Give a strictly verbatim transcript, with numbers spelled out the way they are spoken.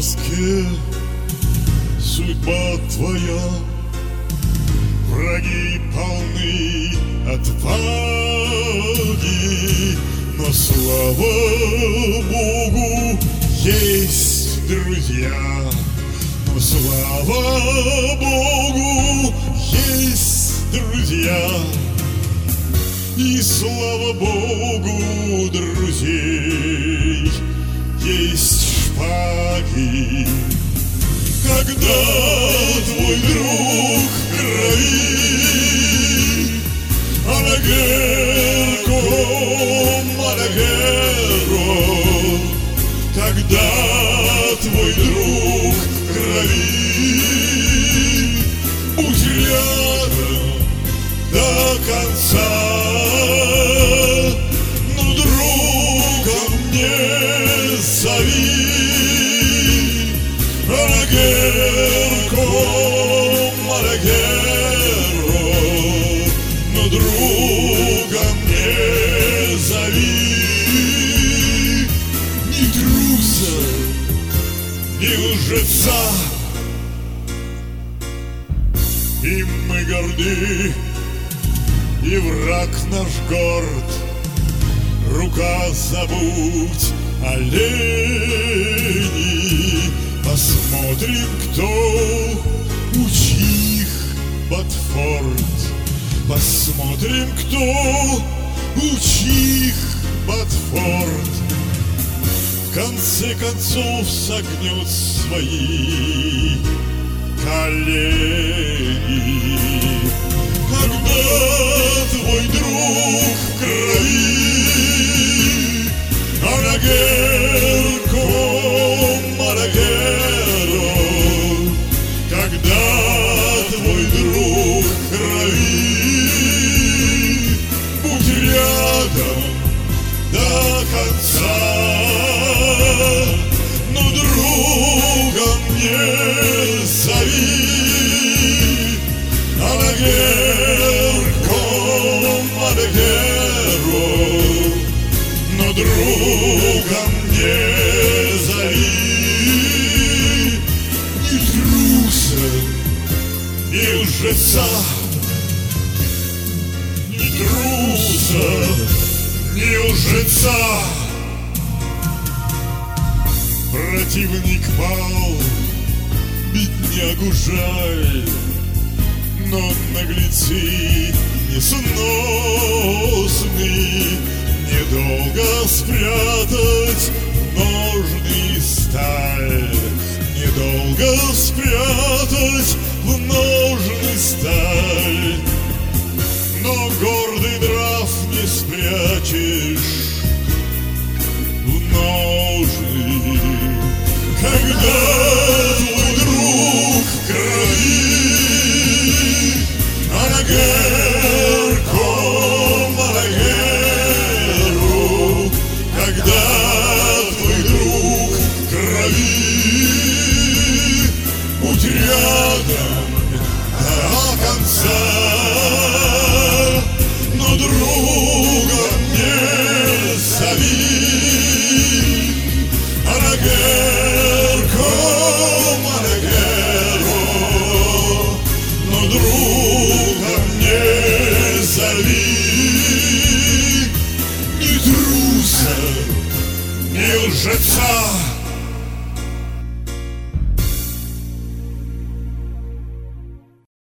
доске судьба твоя. Враги полны отваги, но слава Богу есть друзья. Но слава Богу есть друзья. И слава Богу друзей есть шпаги. Когда твой друг в крови, Алагерко, Алагеро, когда твой друг в крови, будь рядом до конца, но другом не зови. Алагерко, Алагеро, но другом не зови. Ни труса, ни лжеца, и мы горды, и враг наш горд. Рука забудь о лени. Посмотрим, кто у чьих Батфорд. Посмотрим, кто у чьих Батфорд. В конце концов согнет свои колени. Когда твой друг в крови, Алагерко, Алагеро, когда твой друг в крови, будь рядом до конца, но другом не зови. Алагерко, Алагеро, но другом не зови. Ни труса, ни лжеца, ни труса, ни лжеца. Противник пал, беднягу жаль, но наглецы несносны. Недолго спрятать в ножны сталь, недолго спрятать в ножны сталь, но гордый нрав не спрячешь в ножны. Когда твой друг в крови, Алагерко, Алагеро, когда твой друг в крови, будь рядом до конца, но другом не зови. Алагерко, Алагеро, но другом не зови. Ни труса, ни лжеца.